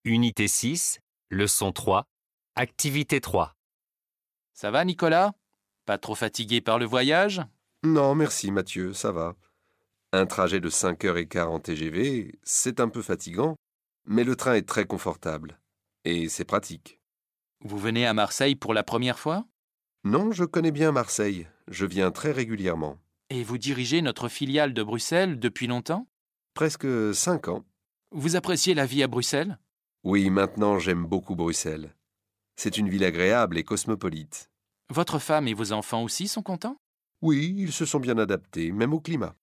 Unité 6, leçon 3, activité 3. Ça va, Nicolas? Pas trop fatigué par le voyage? Non, merci Mathieu, ça va. Un trajet de 5h15 en TGV, c'est un peu fatigant, mais le train est très confortable. Et c'est pratique. Vous venez à Marseille pour la première fois? Non, je connais bien Marseille. Je viens très régulièrement. Et vous dirigez notre filiale de Bruxelles depuis longtemps? Presque 5 ans. Vous appréciez la vie à Bruxelles? Oui, maintenant j'aime beaucoup Bruxelles. C'est une ville agréable et cosmopolite. Votre femme et vos enfants aussi sont contents? Oui, ils se sont bien adaptés, même au climat.